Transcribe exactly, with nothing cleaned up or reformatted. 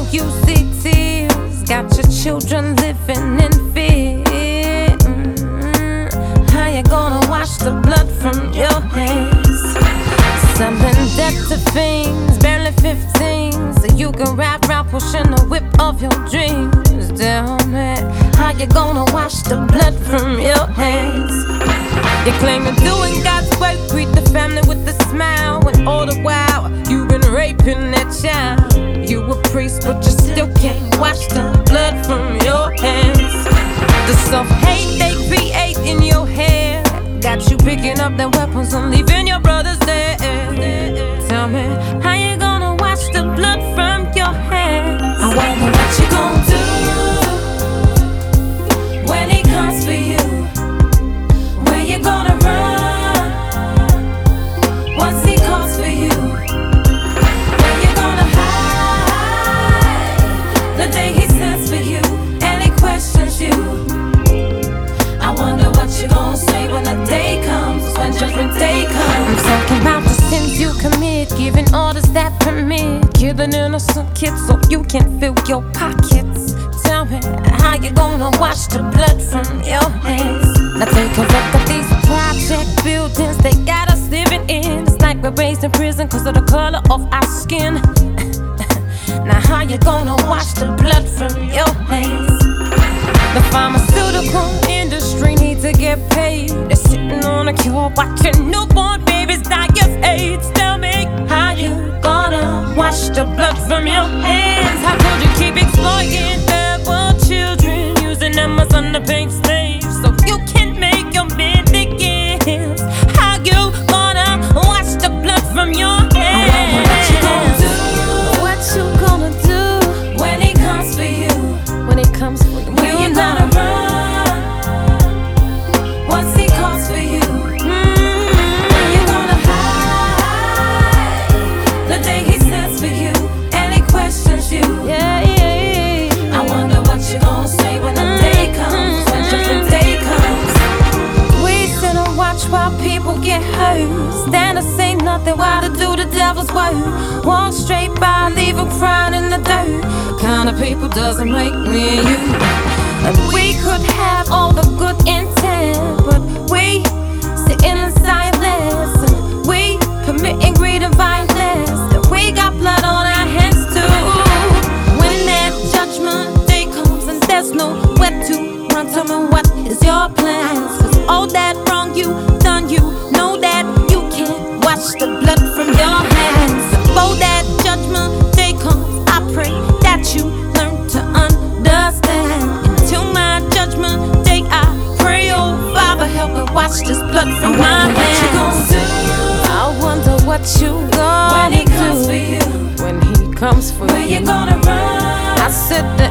Don't you see tears? Got your children living in fear. Mm-hmm. How you gonna wash the blood from your hands? Selling debt to fiends, barely fifteen, so you can rap around pushing the whip of your dreams. Damn it, how you gonna wash the blood from your hands? You claim you're doing God's work, greet the family with a smile, when all the while you've been raping that child. You a priest, but you still can't wash the blood from your hands. The self-hate they create in your head got you picking up their weapons and leaving your brothers dead. Tell me, how you gonna wash the blood from your hands? I wonder what you gonna do when he comes for you. Where you gonna run once he calls for you? Where you gonna hide the day he sends for you and he questions you? I wonder what you gonna say when the day comes, when judgment day comes. I'm talking about the sins you commit, giving orders that permit, killing innocent kids so you can fill your pockets. Tell me, how you gonna wash the blood from your hands? Now take a look at these project buildings they got us living in. It's like we're raised in prison cause of the color of our skin. Now how you gonna wash the blood from your hands? The pharmaceutical industry needs to get paid. They're sitting on a cure, watching newborn babies die of AIDS. Tell me, how you gonna wash the blood from your hands? How could you keep exploiting their children, using them as underpaid slaves so you can make your millions? How you gonna wash the blood from your hands? What you gonna do? What you gonna do when he comes for you? when it comes for you? Where you gonna run once he calls for you? Where you gonna hide the day he sends for you and he questions you? Yeah, yeah, yeah. I wonder what you gonna say when the day comes, when judgment day comes. We sit and watch while people get hurt, stand and say nothing while they do the devil's work. Walk straight by, leave them crying in the dirt. Kind of people doesn't make me and you. And we could have all the good intent, but we sitting in silence, and we committing greed and violence, and we got blood on our hands too. When that judgment day comes and there's nowhere to run, tell me what is your plans? Cause all that wrong you done, you know that you can't wash the blood from your hands. Before that judgment day comes, I pray that you learn to understand. Until my judgment day, I pray, oh Father, help me wash this blood from my hands. I wonder what you gonna When he comes do for you, when he comes for where you. you gonna run? I said the